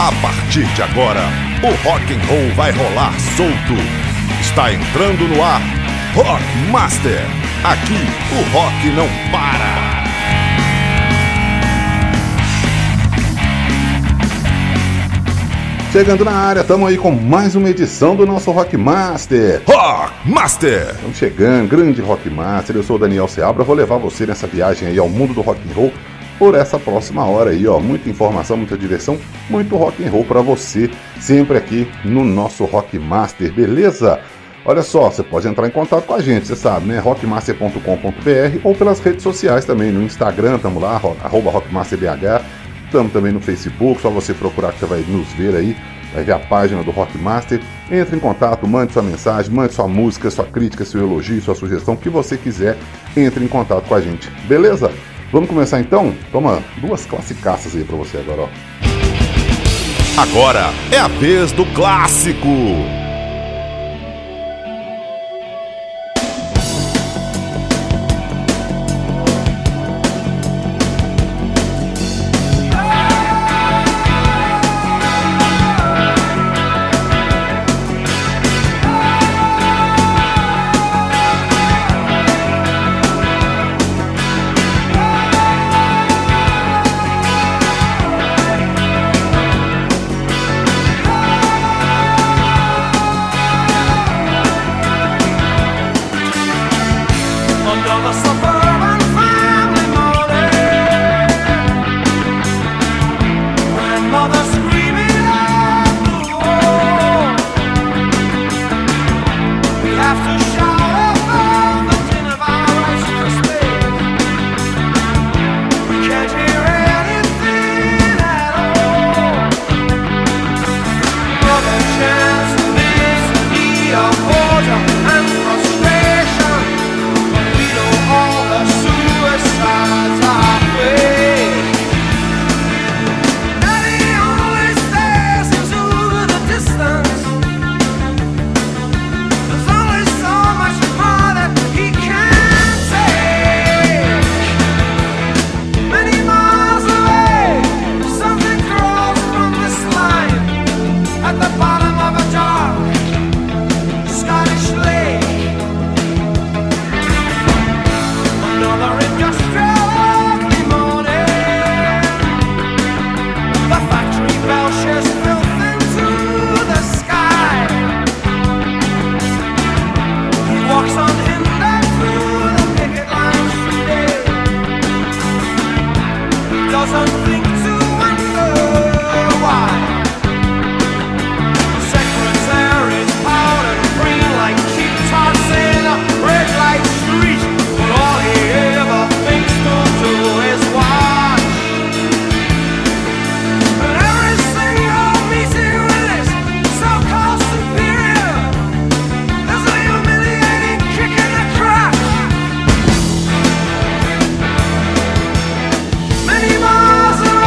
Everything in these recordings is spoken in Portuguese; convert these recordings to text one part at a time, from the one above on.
A partir de agora, o rock and roll vai rolar solto. Está entrando no ar, Rock Master. Aqui, o rock não para. Chegando na área, estamos aí com mais uma edição do nosso Rock Master. Rock Master! Estamos chegando, grande Rock Master. Eu sou o Daniel Seabra, vou levar você nessa viagem aí ao mundo do rock and roll por essa próxima hora aí, ó. Muita informação, muita diversão, muito rock and roll para você, sempre aqui no nosso Rock Master, beleza? Olha só, você pode entrar em contato com a gente, você sabe, né? rockmaster.com.br ou pelas redes sociais também, no Instagram, estamos lá, @rockmasterbh. Estamos também no Facebook, só você procurar que você vai nos ver aí, vai ver a página do Rock Master. Entre em contato, mande sua mensagem, mande sua música, sua crítica, seu elogio, sua sugestão, o que você quiser, entre em contato com a gente, beleza? Vamos começar então? Toma duas classicaças aí pra você agora, ó. Agora é a vez do clássico. Many miles away.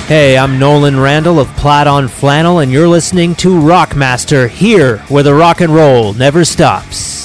Hey, I'm Nolan Randall of Plaid on Flannel, and you're listening to Rockmaster, here where the rock and roll never stops.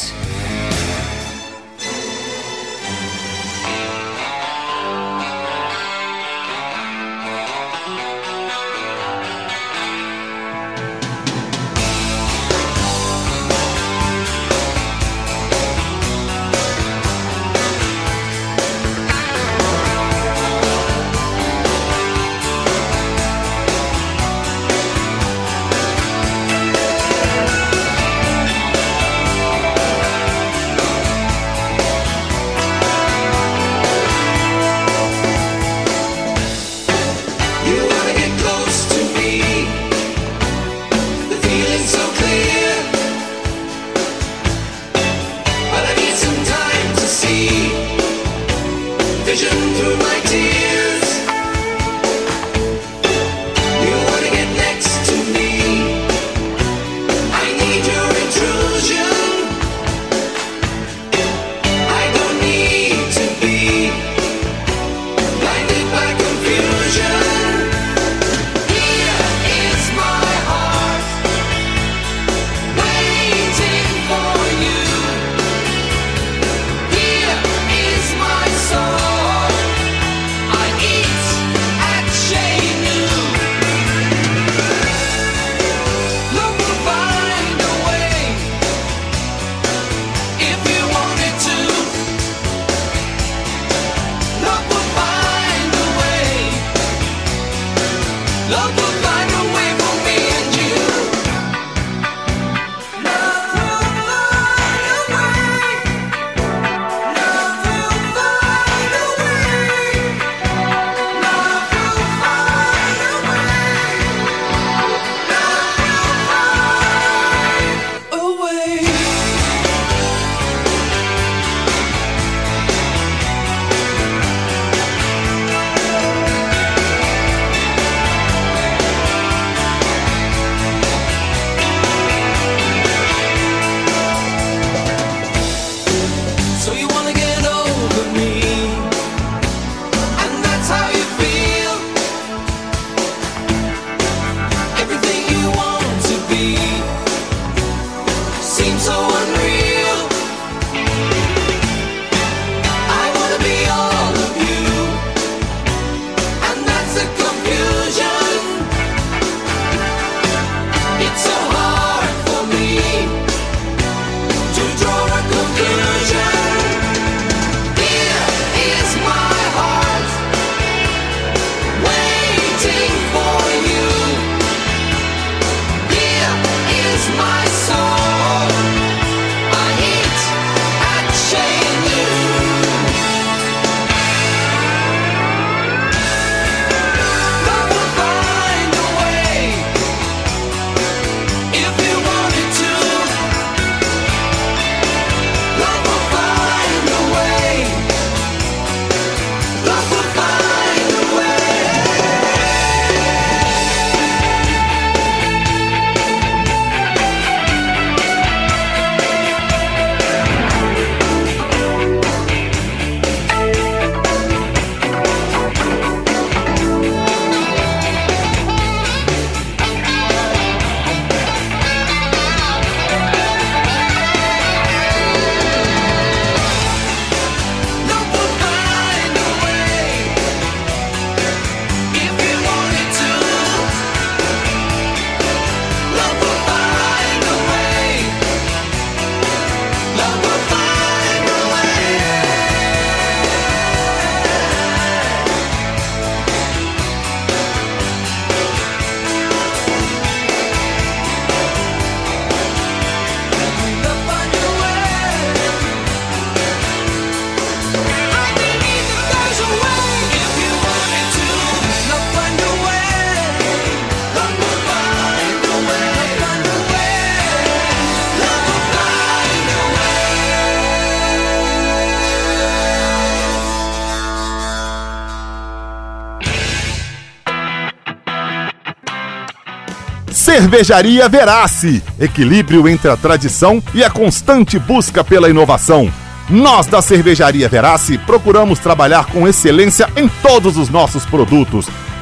Cervejaria Verace, equilíbrio entre a tradição e a constante busca pela inovação. Nós da Cervejaria Verace procuramos trabalhar com excelência em todos os nossos produtos.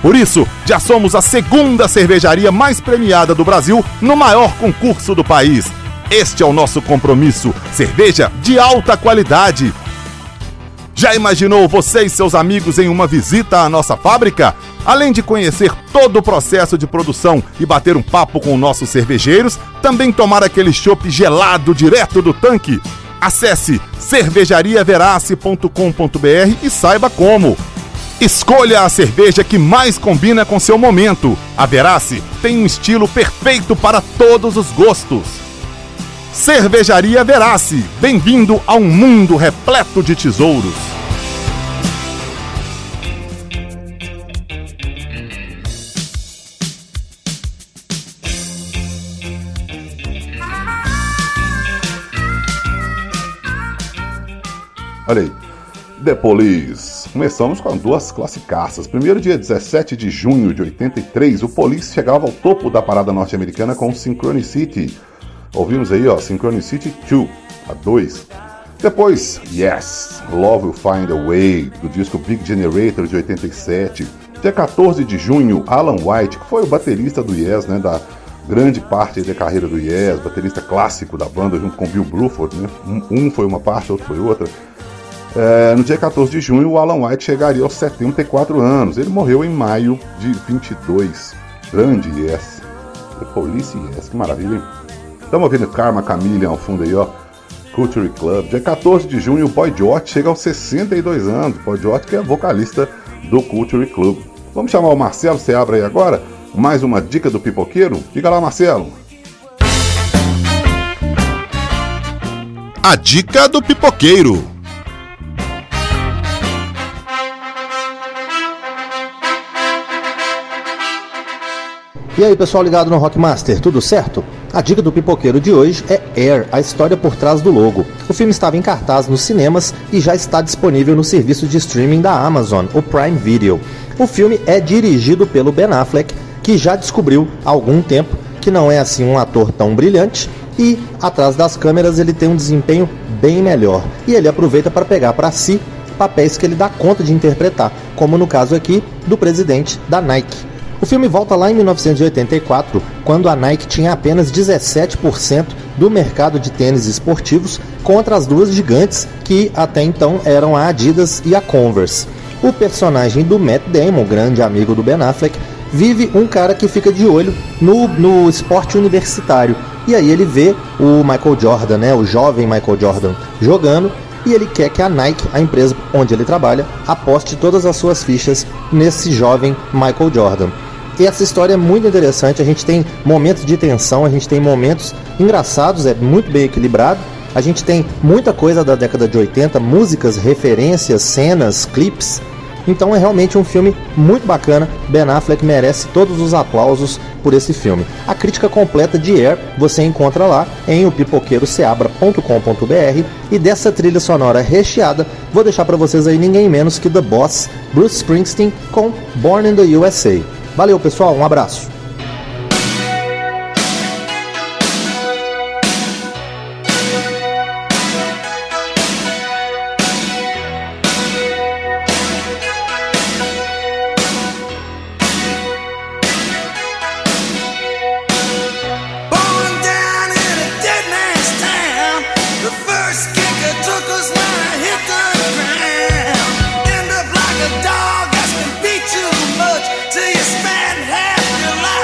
Por isso, já somos a segunda cervejaria mais premiada do Brasil no maior concurso do país. Este é o nosso compromisso, cerveja de alta qualidade. Já imaginou você e seus amigos em uma visita à nossa fábrica? Além de conhecer todo o processo de produção e bater um papo com nossos cervejeiros, também tomar aquele chopp gelado direto do tanque? Acesse cervejariaverace.com.br e saiba como. Escolha a cerveja que mais combina com seu momento. A Verace tem um estilo perfeito para todos os gostos. Cervejaria Verace, bem-vindo a um mundo repleto de tesouros. Olha aí, The Police. Começamos com duas classicaças. Primeiro, dia 17 de junho de 83, o Police chegava ao topo da parada norte-americana com Synchronicity. Ouvimos aí, ó, Synchronicity 2, a 2. Depois, Yes, Love Will Find a Way, do disco Big Generator de 87. Dia 14 de junho, Alan White, que foi o baterista do Yes, né, da grande parte da carreira do Yes, baterista clássico da banda, junto com Bill Bruford, né? Um foi uma parte, outro foi outra. No dia 14 de junho, o Alan White chegaria aos 74 anos. Ele morreu em maio de 22. Grande Yes. The Police Yes, que maravilha, hein? Estamos ouvindo Karma Chameleon ao fundo aí, ó. Culture Club. Dia 14 de junho, o Boy George chega aos 62 anos. Boy George, que é vocalista do Culture Club. Vamos chamar o Marcelo Seabra aí agora. Mais uma dica do pipoqueiro. Diga lá, Marcelo. A dica do pipoqueiro. E aí, pessoal ligado no Rockmaster, tudo certo? A dica do pipoqueiro de hoje é Air, a história por trás do logo. O filme estava em cartaz nos cinemas e já está disponível no serviço de streaming da Amazon, o Prime Video. O filme é dirigido pelo Ben Affleck, que já descobriu há algum tempo que não é assim um ator tão brilhante e atrás das câmeras ele tem um desempenho bem melhor. E ele aproveita para pegar para si papéis que ele dá conta de interpretar, como no caso aqui do presidente da Nike. O filme volta lá em 1984, quando a Nike tinha apenas 17% do mercado de tênis esportivos contra as duas gigantes que até então eram a Adidas e a Converse. O personagem do Matt Damon, grande amigo do Ben Affleck, vive um cara que fica de olho no esporte universitário. E aí ele vê o Michael Jordan, né, o jovem Michael Jordan, jogando, e ele quer que a Nike, a empresa onde ele trabalha, aposte todas as suas fichas nesse jovem Michael Jordan. E essa história é muito interessante, a gente tem momentos de tensão, a gente tem momentos engraçados, é muito bem equilibrado. A gente tem muita coisa da década de 80, músicas, referências, cenas, clipes. Então é realmente um filme muito bacana. Ben Affleck merece todos os aplausos por esse filme. A crítica completa de Air você encontra lá em pipoqueiroceabra.com.br. E dessa trilha sonora recheada, vou deixar para vocês aí ninguém menos que The Boss, Bruce Springsteen com Born in the USA. Valeu, pessoal, um abraço. Till you spend half your life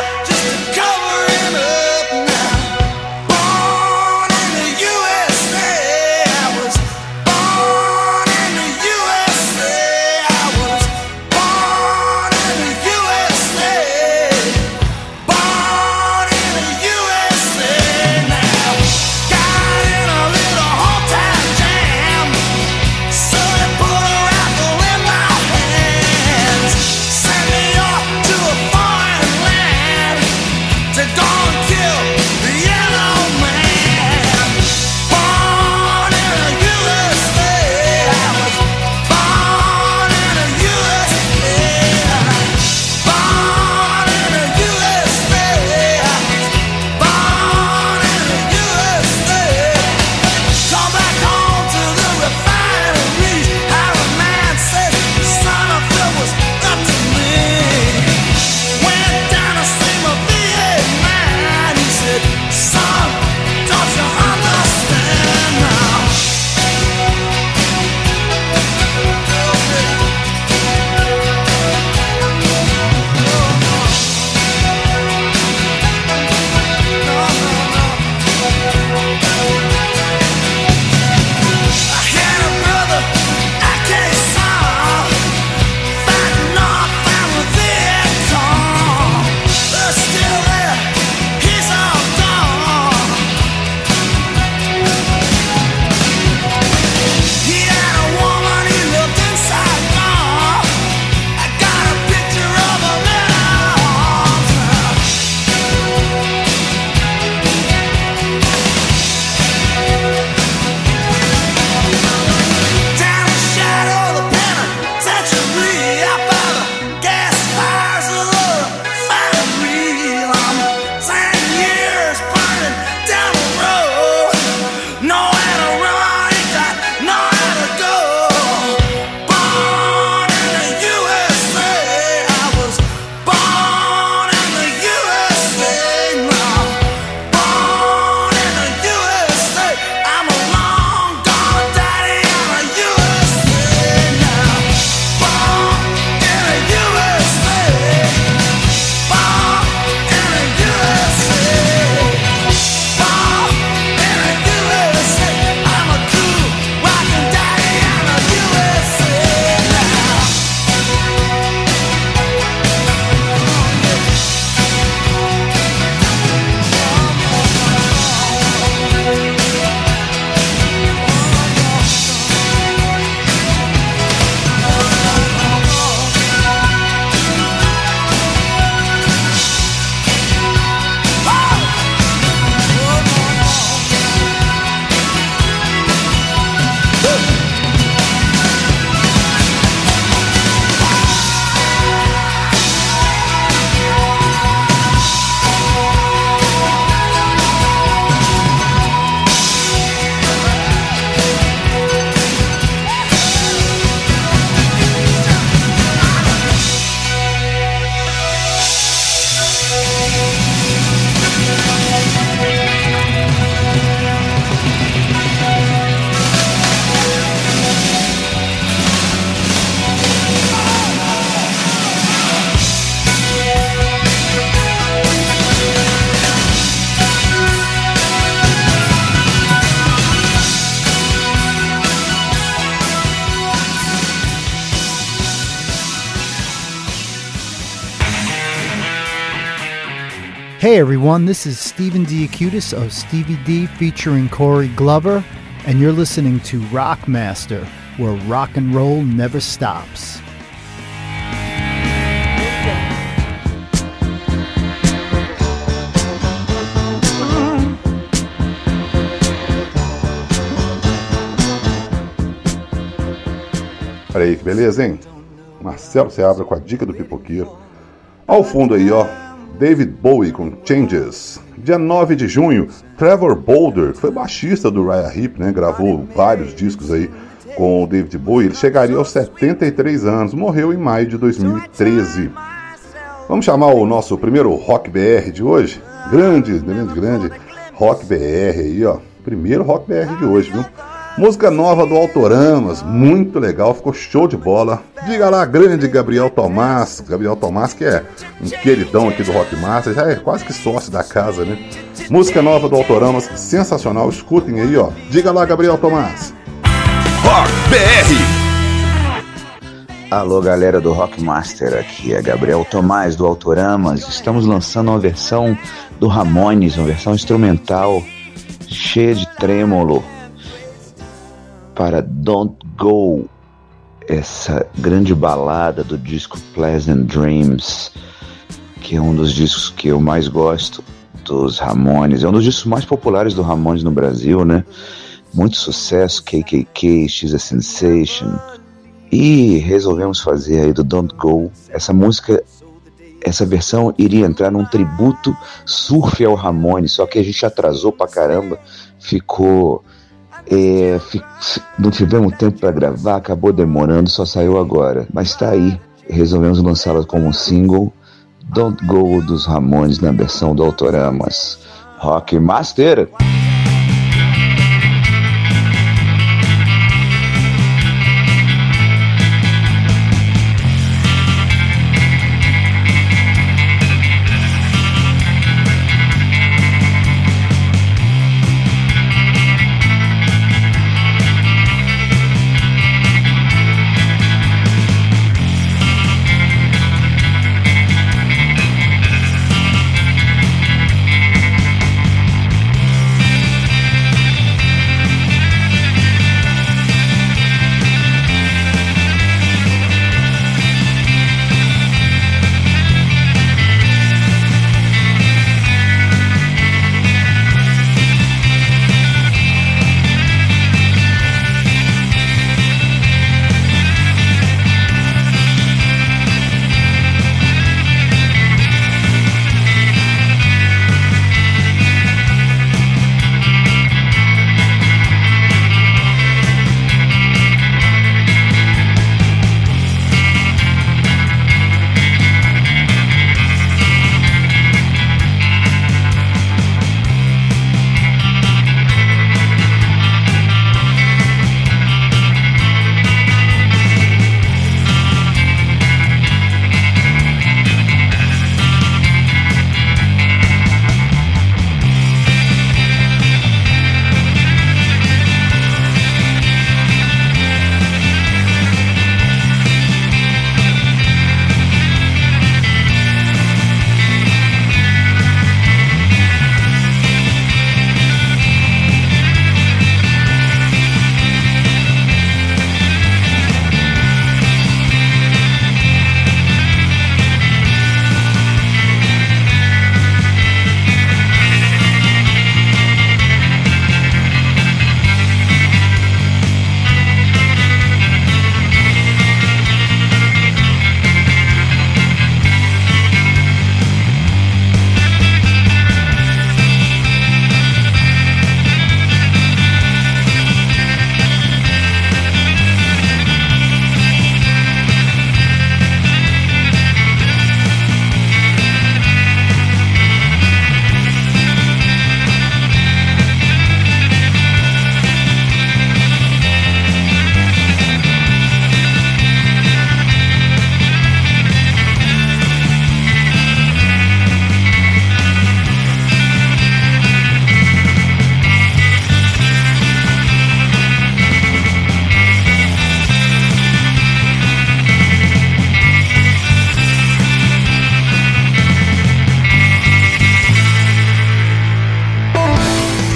Hey everyone, this is Stephen D. Acutis of Stevie D featuring Corey Glover, and you're listening to Rockmaster, where rock and roll never stops. Olha aí que beleza, hein? Marcelo Seabra com a dica do pipoqueiro. Ao fundo aí, ó, David Bowie com Changes. Dia 9 de junho, Trevor Bolder, que foi baixista do Uriah Heep, né? Gravou vários discos aí com o David Bowie. Ele chegaria aos 73 anos, morreu em maio de 2013. Vamos chamar o nosso primeiro Rock BR de hoje? Grande Rock BR aí, ó. Primeiro Rock BR de hoje, viu? Música nova do Autoramas, muito legal, ficou show de bola. Diga lá, grande Gabriel Tomás. Gabriel Tomás, que é um queridão aqui do Rockmaster, já é quase que sócio da casa, né? Música nova do Autoramas, sensacional, escutem aí, ó. Diga lá, Gabriel Tomás. Rock BR. Alô, galera do Rockmaster, aqui é Gabriel Tomás do Autoramas. Estamos lançando uma versão do Ramones, uma versão instrumental cheia de trêmolo para Don't Go, essa grande balada do disco Pleasant Dreams, que é um dos discos que eu mais gosto dos Ramones. É um dos discos mais populares do Ramones no Brasil, né? Muito sucesso, KKK, She's a Sensation. E resolvemos fazer aí do Don't Go. Essa música, essa versão iria entrar num tributo surf ao Ramones, só que a gente atrasou pra caramba, não tivemos tempo para gravar, acabou demorando, só saiu agora. Mas tá aí, resolvemos lançá-la como um single, Don't Go dos Ramones na versão do Autoramas. Rockmaster! Don't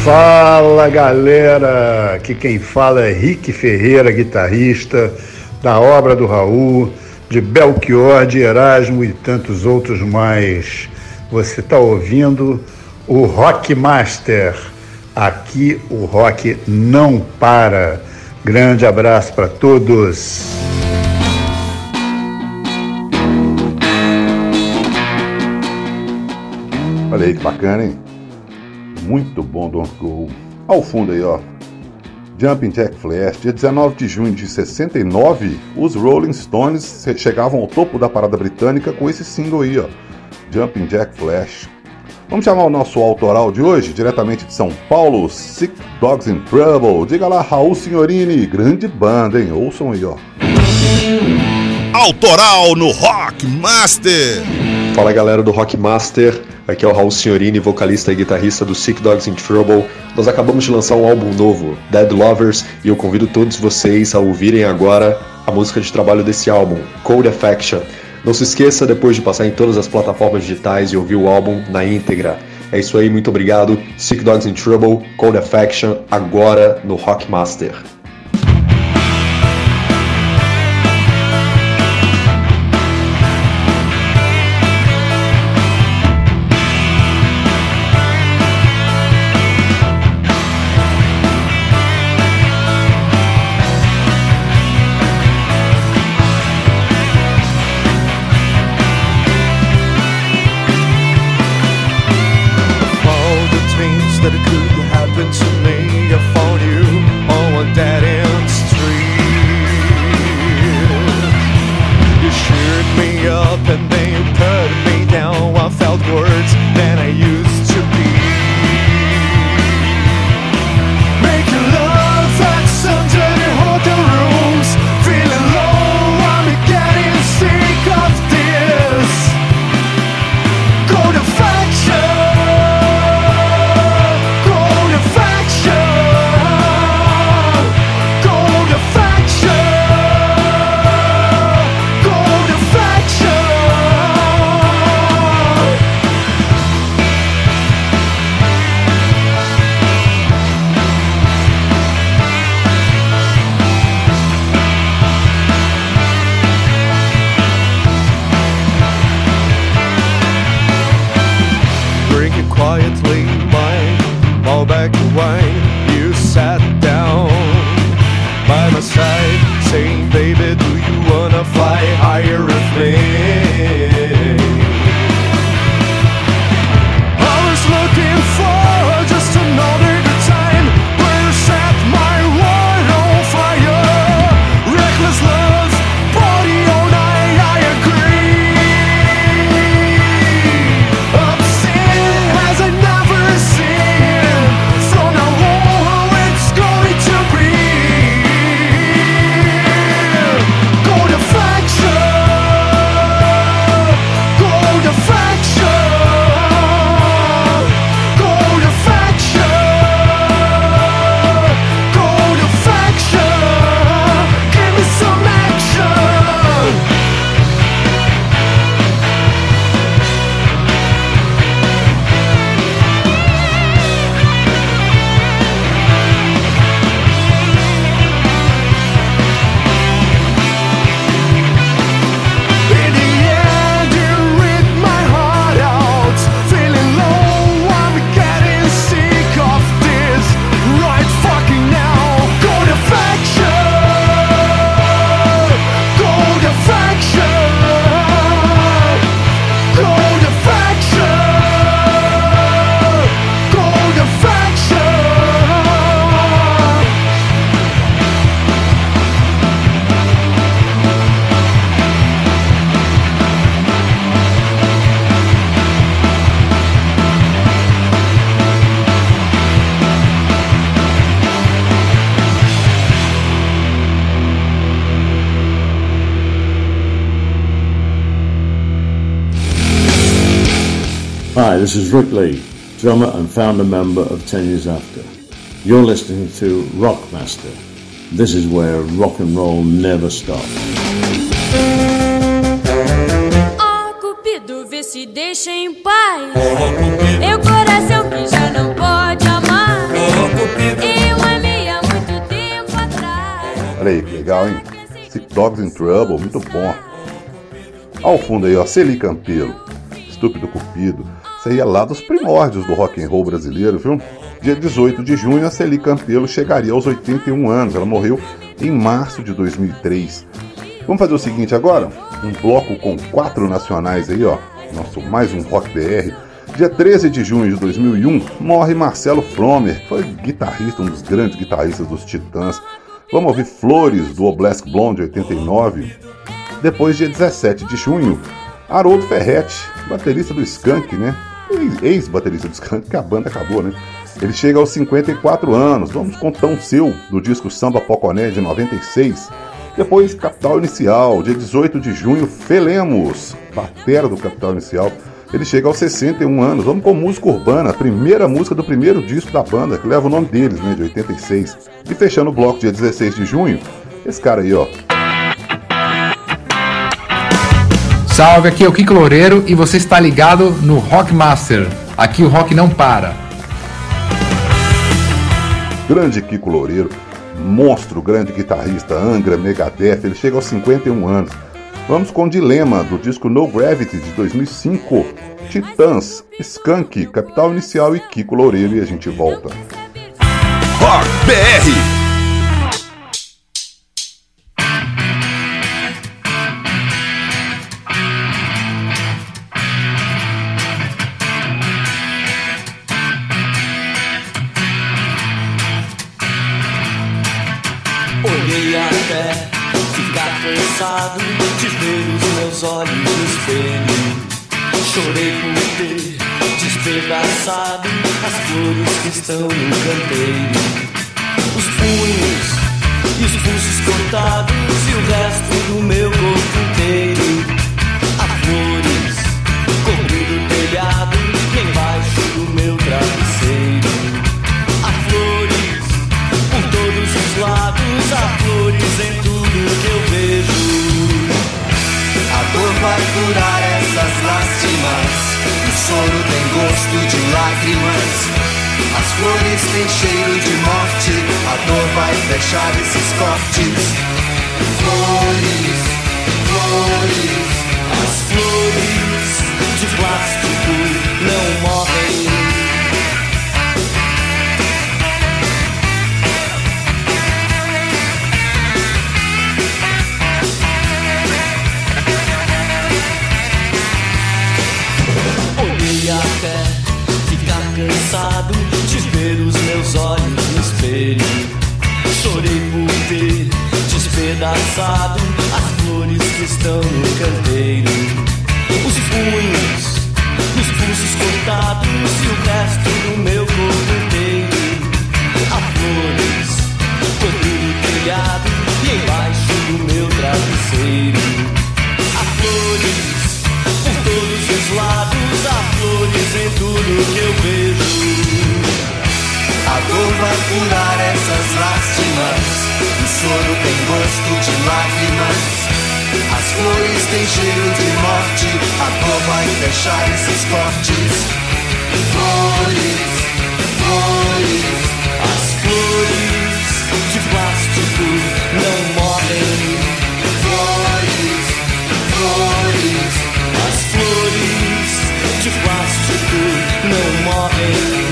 Fala galera, aqui quem fala é Rick Ferreira, guitarrista da obra do Raul, de Belchior, de Erasmo e tantos outros mais. Você está ouvindo o Rock Master, aqui o rock não para. Grande abraço para todos. Olha aí que bacana, hein? Muito bom, Don't Go. Ao fundo aí, ó. Jumping Jack Flash. Dia 19 de junho de 69, os Rolling Stones chegavam ao topo da parada britânica com esse single aí, ó. Jumping Jack Flash. Vamos chamar o nosso autoral de hoje, diretamente de São Paulo, Sick Dogs in Trouble. Diga lá, Raul Signorini. Grande banda, hein? Ouçam aí, ó. Autoral no Rock Master. Fala galera do Rock Master, aqui é o Raul Signorini, vocalista e guitarrista do Sick Dogs in Trouble. Nós acabamos de lançar um álbum novo, Dead Lovers, e eu convido todos vocês a ouvirem agora a música de trabalho desse álbum, Cold Affection. Não se esqueça depois de passar em todas as plataformas digitais e ouvir o álbum na íntegra. É isso aí, muito obrigado. Sick Dogs in Trouble, Cold Affection, agora no Rock Master. Hi, this is Rick Lee, drummer and founder member of 10 Years After. You're listening to Rockmaster. This is where rock and roll never stops. Oh, Cupido, vê se deixa em paz. Eu coração que já não pode amar. legal, hein? Sick Dogs in Trouble, muito bom. Ao fundo aí, ó, Celi Campelo, Estúpido Cupido. Isso aí é lá dos primórdios do rock and roll brasileiro, viu? Dia 18 de junho, a Celi Campelo chegaria aos 81 anos. Ela morreu em março de 2003. Vamos fazer o seguinte agora? Um bloco com 4 nacionais aí, ó. Nosso mais um Rock BR. Dia 13 de junho de 2001, morre Marcelo Fromer, que foi guitarrista, um dos grandes guitarristas dos Titãs. Vamos ouvir Flores, do Obelisk Blonde, 89. Depois, dia 17 de junho, Haroldo Ferretti, baterista do Skank, né? Ex-baterista do Skank, que a banda acabou, né? Ele chega aos 54 anos. Vamos com Tão Seu, do disco Samba Poconé, de 96. Depois, Capital Inicial, dia 18 de junho, Felemos, batera do Capital Inicial. Ele chega aos 61 anos. Vamos com Música Urbana, a primeira música do primeiro disco da banda, que leva o nome deles, né, de 86. E fechando o bloco, dia 16 de junho, esse cara aí, ó. Salve, aqui é o Kiko Loureiro e você está ligado no Rockmaster. Aqui o rock não para. Grande Kiko Loureiro, monstro, grande guitarrista, Angra, Megadeth, ele chega aos 51 anos. Vamos com Dilema, do disco No Gravity, de 2005. Titãs, Skank, Capital Inicial e Kiko Loureiro, e a gente volta. Rock BR. Olhei até ficar cansado de ver os meus olhos no espelho. Chorei por ter despedaçado as flores que estão no canteiro. Os punhos e os pulsos cortados e o resto do meu corpo inteiro. Há flores cobrindo o telhado e embaixo do meu travesseiro. Há flores por todos os lados, há flores em tudo que eu vejo. A dor vai curar essas lástimas, o soro tem gosto de lágrimas. As flores têm cheiro de morte, a dor vai fechar esses cortes. Flores, flores, as flores de plástico não morrem. Até ficar cansado de ver os meus olhos no espelho. Chorei por ter despedaçado as flores que estão no canteiro. Os punhos, os pulsos cortados e o resto do meu corpo inteiro. Há flores cobrindo o telhado e embaixo do meu travesseiro. Há flores por todos os lados, há flores em tudo que eu vejo. A dor vai curar essas lástimas, o soro tem gosto de lágrimas. As flores têm cheiro de morte, a dor vai fechar esses cortes. Flores, flores, as flores de plástico não morrem. Flores, flores, as flores de plástico não morrem.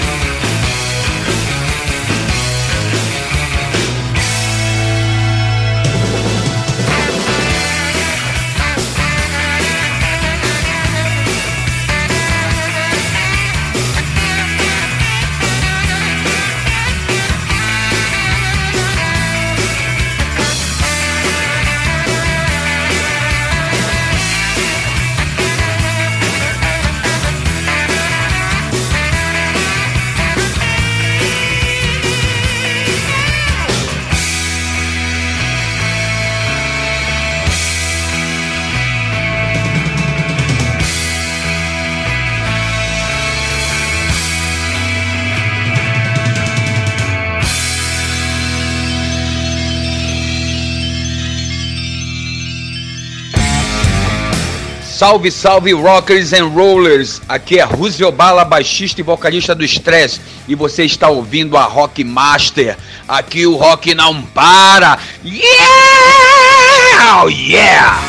Salve, salve, rockers and rollers! Aqui é Ruzio Bala, baixista e vocalista do Stress, e você está ouvindo a Rock Master. Aqui o rock não para! Yeah! Oh, yeah!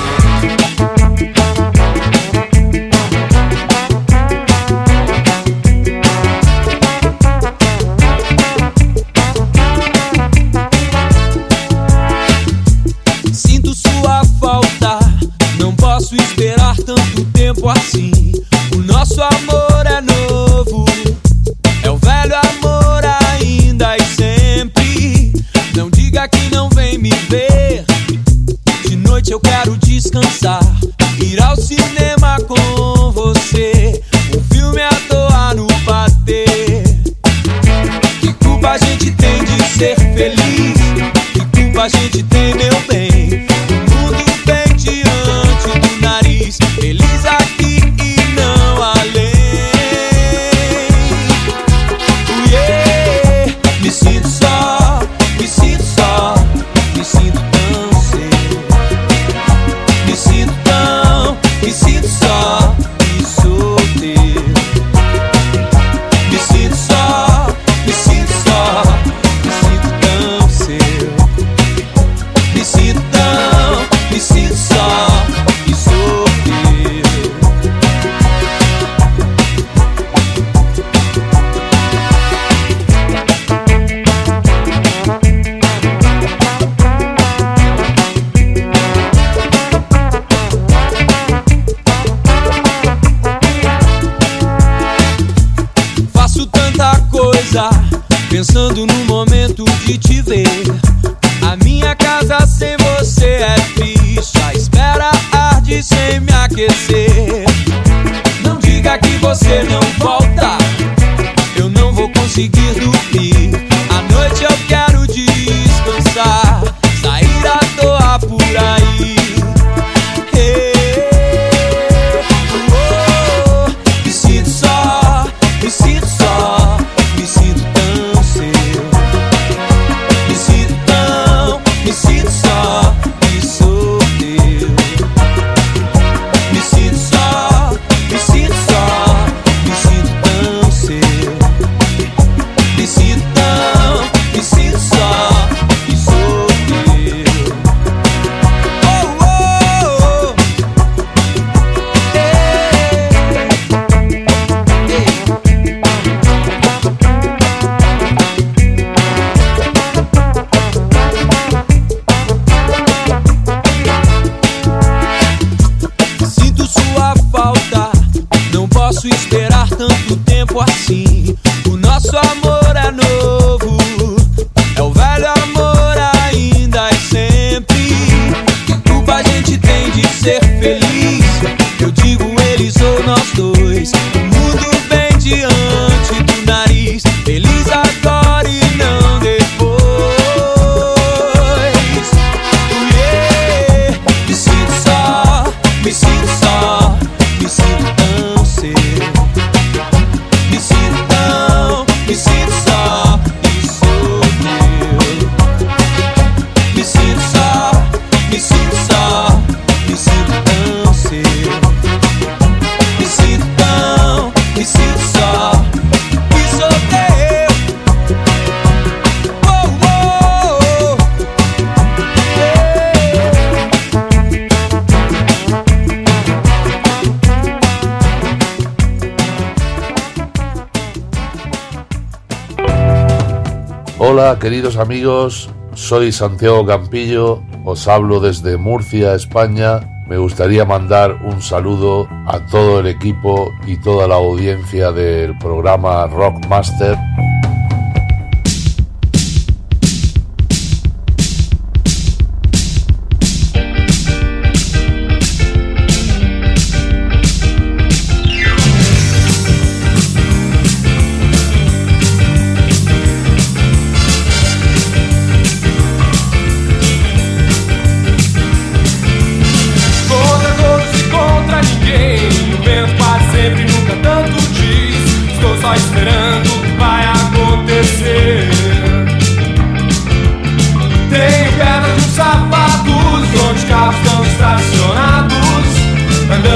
Sinto sua falta, não posso esperar tanto tempo assim. O nosso amor é novo, é o velho amor ainda e sempre. Não diga que não vem me ver. De noite eu quero descansar, ir ao cinema com você, um filme à toa no patê. Que culpa a gente tem de ser feliz? Que culpa a gente tem, meu bem? O mundo vem diante do nariz, feliz aqui e não além. Yeah. Me sinto só, me sinto só, me sinto tão seu. Me sinto só e sou teu. Me sinto só, me sinto só, me sinto tão seu. Me sinto só e sou teu. Faço tanta coisa, pensando no momento de te ver. A minha casa sem você é triste, a espera arde sem me aquecer. Não diga que você não volta, eu não vou conseguir dormir. À noite eu quero descansar, sair à toa por aí. Me sinto só, me sinto só, me sinto tão seu. Me sinto só e sou teu. Me sinto só, me sinto só, me sinto tão seu. Me sinto só e sou teu. Oh, oh, oh. Sinto sua falta, não posso esperar tanto tempo assim. O nosso amor é novo, é o velho amor ainda e sempre. Que culpa a gente tem de ser feliz? Eu digo eles ou nós dois. O mundo vem diante do nariz, feliz agora e não depois. Yeah. Me sinto só, me sinto só, me sinto tão seu. Me sinto só e sou teu. Me sinto só, me sinto só, me sinto tão seu. Me sinto só e sou teu. Oh, oh, oh. Hola queridos amigos, soy Santiago Campillo, os hablo desde Murcia, España. Me gustaría mandar un saludo a todo el equipo y toda la audiencia del programa Rock Master. Tenho pedra nos sapatos, onde os carros estão estacionados, andando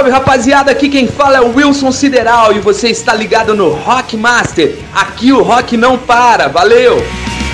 salve, rapaziada, aqui quem fala é o Wilson Sideral e você está ligado no Rock Master. Aqui o rock não para, valeu!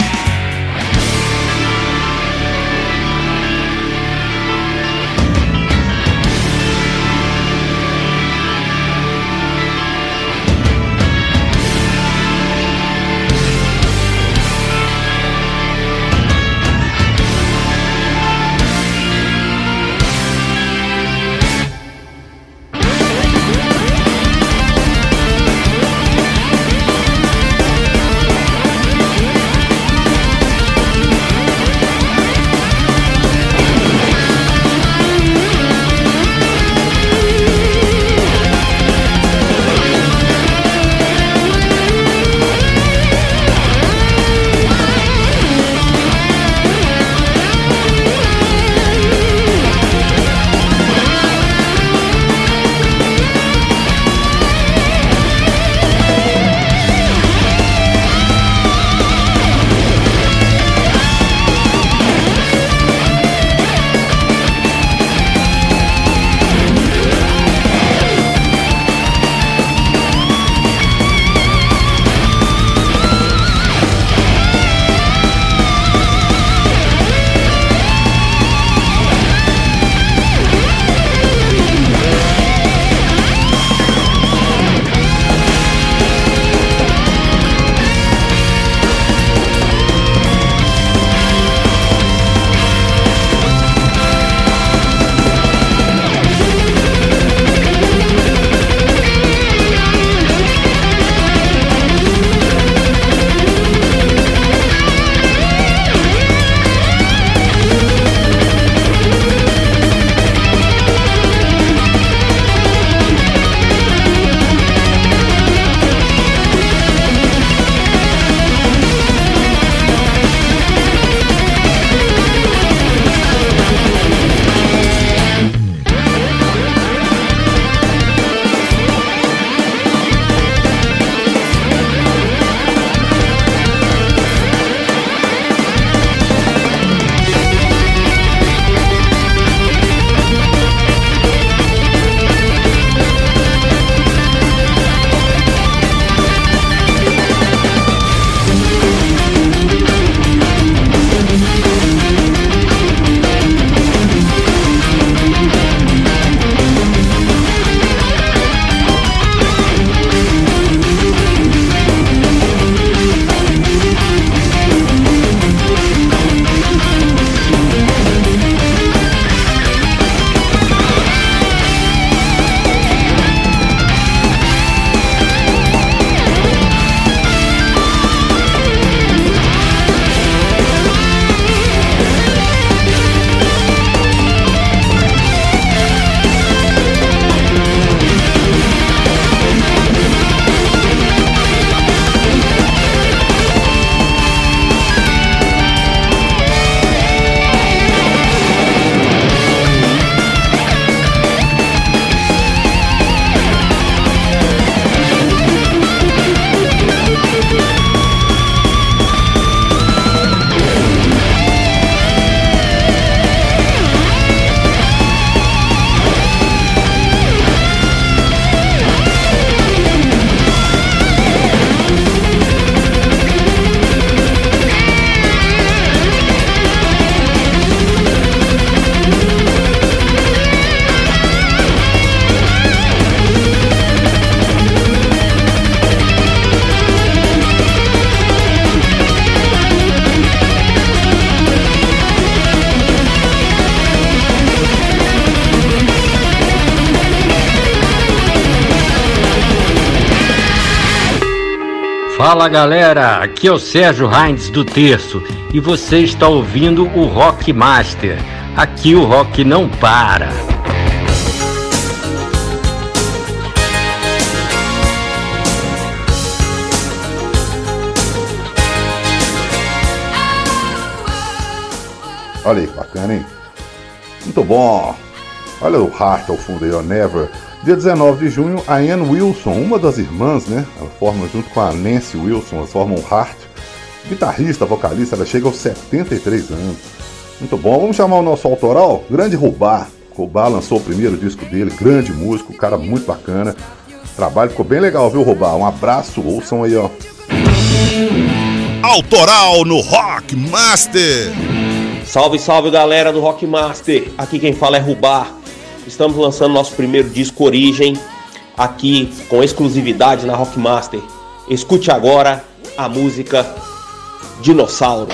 Fala galera, aqui é o Sérgio Heinz do Terço e você está ouvindo o Rock Master. Aqui o rock não para. Olha aí, bacana, hein? Muito bom. Olha o Heart ao fundo aí, ó, Never. Dia 19 de junho, a Ann Wilson, uma das irmãs, né? Ela forma junto com a Nancy Wilson, elas formam o Heart. Guitarrista, vocalista, ela chega aos 73 anos. Muito bom. Vamos chamar o nosso autoral, Grande Rubá, Rubá lançou o primeiro disco dele, grande músico, cara muito bacana. O trabalho ficou bem legal, viu, Rubá? Um abraço, ouçam aí, ó. Autoral no Rock Master. Salve, salve, galera do Rock Master. Aqui quem fala é Rubá. Estamos lançando nosso primeiro disco Origem, aqui com exclusividade na Rock Master. Escute agora a música Dinossauro.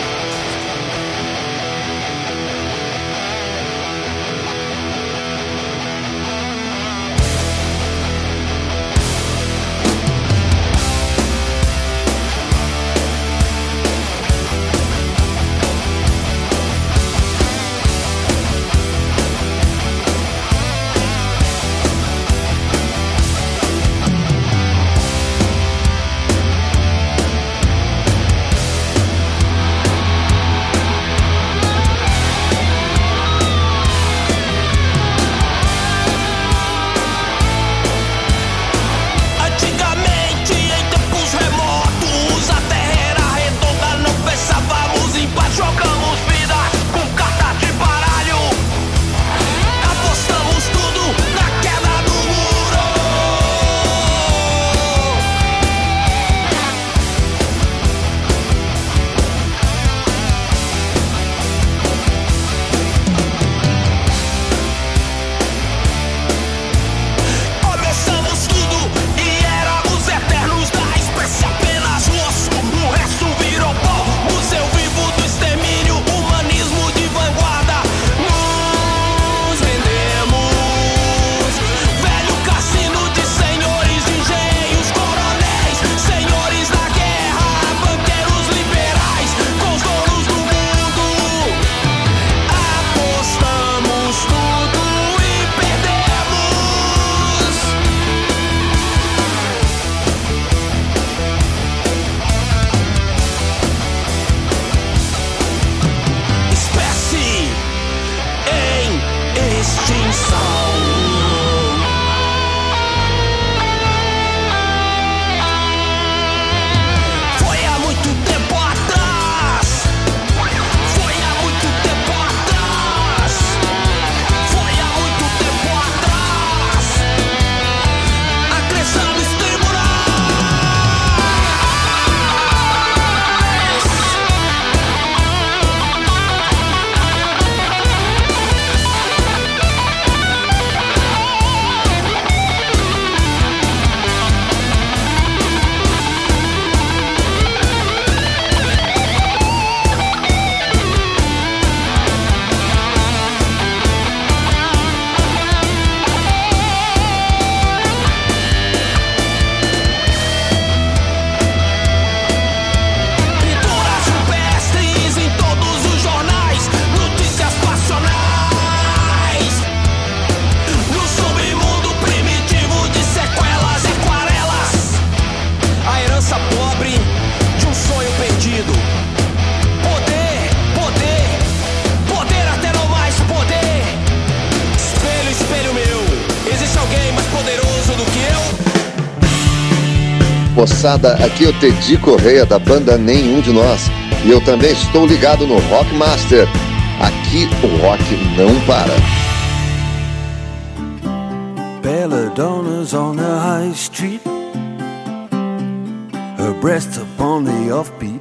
Moçada, aqui é o Teddy Correia da banda Nenhum de Nós e eu também estou ligado no Rock Master. Aqui o rock não para. Belladonna's on the high street, her breast upon the offbeat.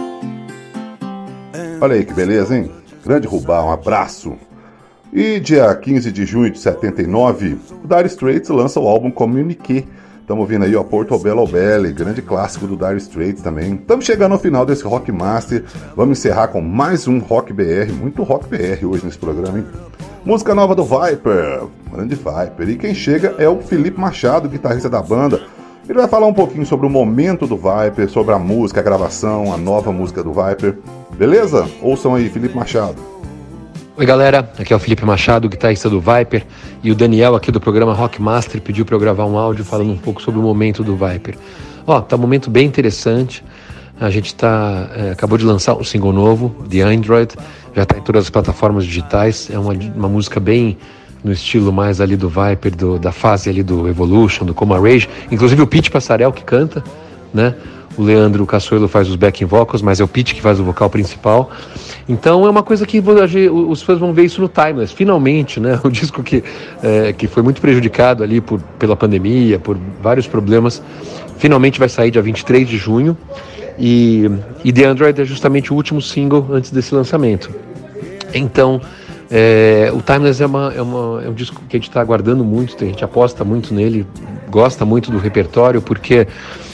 Olha aí que beleza, hein? Grande Rubá, um abraço. E dia 15 de junho de 79, o Dire Straits lança o álbum Communiqué. Estamos ouvindo aí, ó, Portobello Belle, grande clássico do Dire Straits também. Estamos chegando ao final desse Rock Master. Vamos encerrar com mais um Rock BR, muito Rock BR hoje nesse programa, hein? Música nova do Viper, grande Viper. E quem chega é o Felipe Machado, guitarrista da banda. Ele vai falar um pouquinho sobre o momento do Viper, sobre a música, a gravação, a nova música do Viper. Beleza? Ouçam aí, Felipe Machado. Oi galera, aqui é o Felipe Machado, guitarrista do Viper, e o Daniel aqui do programa Rock Master pediu para eu gravar um áudio falando um pouco sobre o momento do Viper. Tá um momento bem interessante, a gente acabou de lançar um single novo, The Android, já está em todas as plataformas digitais, é uma música bem no estilo mais ali do Viper, da fase ali do Evolution, do Coma Rage, inclusive o Pete Passarel que canta, né? o Leandro Cassuelo faz os backing vocals, mas é o Pete que faz o vocal principal. Então é uma coisa que os fãs vão ver isso no Timeless, finalmente, né? O disco que foi muito prejudicado ali pela pandemia, por vários problemas, finalmente vai sair dia 23 de junho, e The Android é justamente o último single antes desse lançamento. Então, o Timeless é um disco que a gente está aguardando muito, a gente aposta muito nele, gosta muito do repertório, porque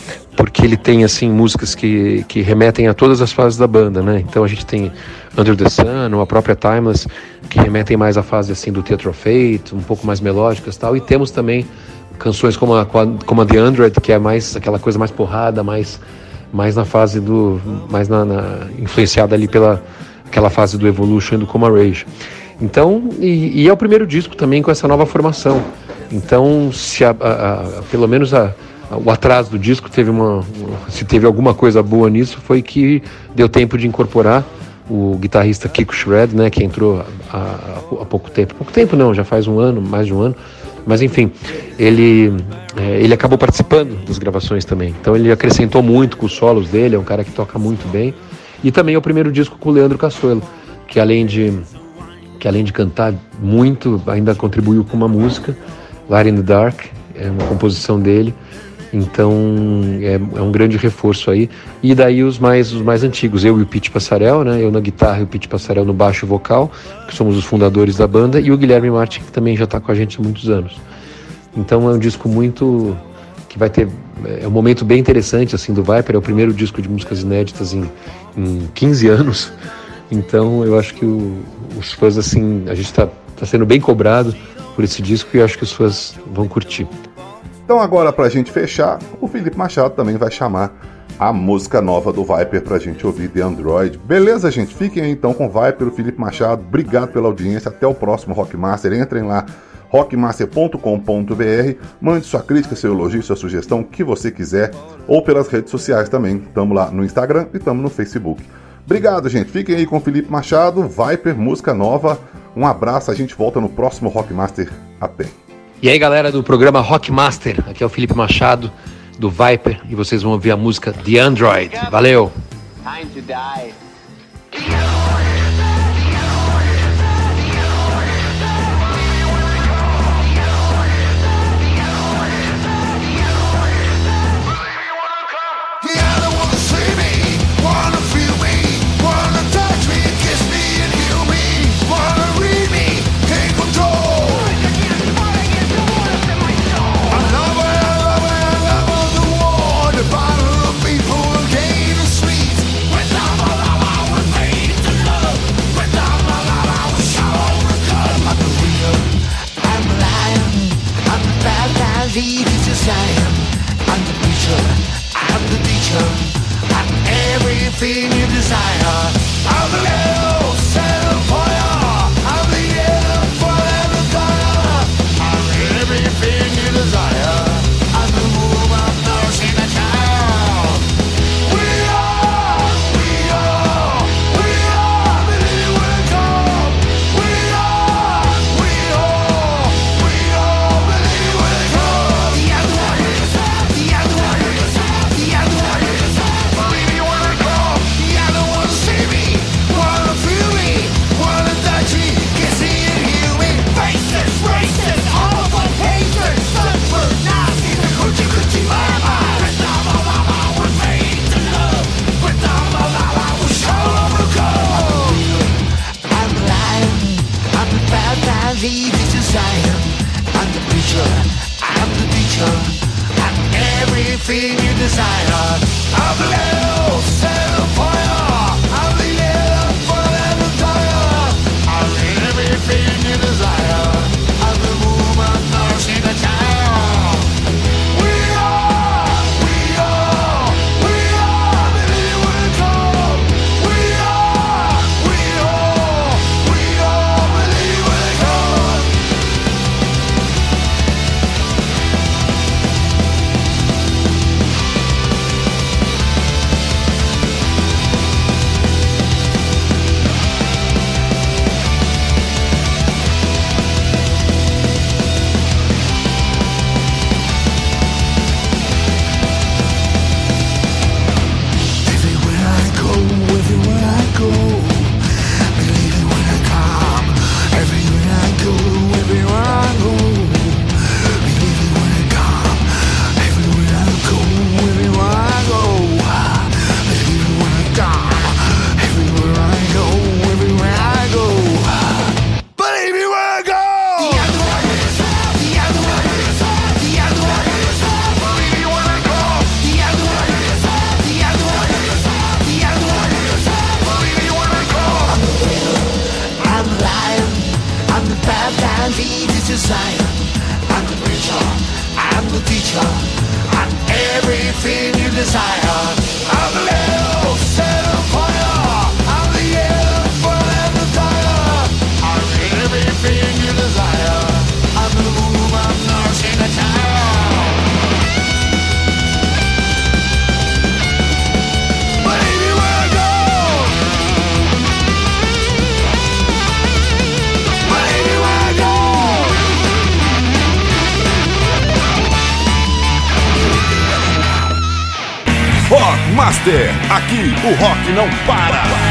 ele tem assim músicas que remetem a todas as fases da banda, né? Então a gente tem Under the Sun, ou a própria Timeless, que remetem mais à fase assim do Theatre of Fate, um pouco mais melódicas e tal, e temos também canções como a The Android, que é mais aquela coisa mais porrada, mais na fase influenciada ali pela aquela fase do Evolution e do Coma Rage. Então, e é o primeiro disco também com essa nova formação. Então, se pelo menos o atraso do disco se teve alguma coisa boa nisso, foi que deu tempo de incorporar o guitarrista Kiko Shred, né, que entrou há pouco tempo. Pouco tempo não, já faz mais de um ano. Mas enfim, ele acabou participando das gravações também. Então ele acrescentou muito com os solos dele, é um cara que toca muito bem. E também é o primeiro disco com o Leandro Cassuelo, que além de cantar muito, ainda contribuiu com uma música, Light in the Dark, é uma composição dele. Então é um grande reforço aí. E daí os mais antigos, eu e o Pete Passarel, né? Eu na guitarra e o Pete Passarel no baixo e vocal, que somos os fundadores da banda, e o Guilherme Martin, que também já está com a gente há muitos anos. Então é um disco muito que vai ter, é um momento bem interessante assim do Viper, é o primeiro disco de músicas inéditas em 15 anos. Então eu acho que os fãs, assim, a gente tá sendo bem cobrado por esse disco, e eu acho que os fãs vão curtir. Então agora, pra gente fechar, o Felipe Machado também vai chamar a música nova do Viper pra gente ouvir, The Android. Beleza, gente? Fiquem aí então com o Viper, o Felipe Machado. Obrigado pela audiência, até o próximo Rockmaster. Entrem lá, rockmaster.com.br, mande sua crítica, seu elogio, sua sugestão, o que você quiser, ou pelas redes sociais também. Tamo lá no Instagram e tamo no Facebook. Obrigado, gente. Fiquem aí com o Felipe Machado, Viper, música nova. Um abraço, a gente volta no próximo Rockmaster. Até. E aí, galera do programa Rockmaster, aqui é o Felipe Machado do Viper, e vocês vão ouvir a música The Android. Valeu! Time to die. Everything you desire, I'm the little set of fire. I'm the air forever fire. I'm everything you desire. I'm the move of those in the town. We are, believe will come. We are, believe will come. The other one is up, the other one is up, the other one is up. Believe you wanna go, the other one see me, wanna feel. desire. I'm the preacher, I'm the teacher, I'm everything you desire. I'm the hell set on fire, I'm the elephant and the tire. I'm everything you desire. I'm the woman nursing the child. Baby, where I go? Baby, where I go? Rock Master, aqui o rock não para.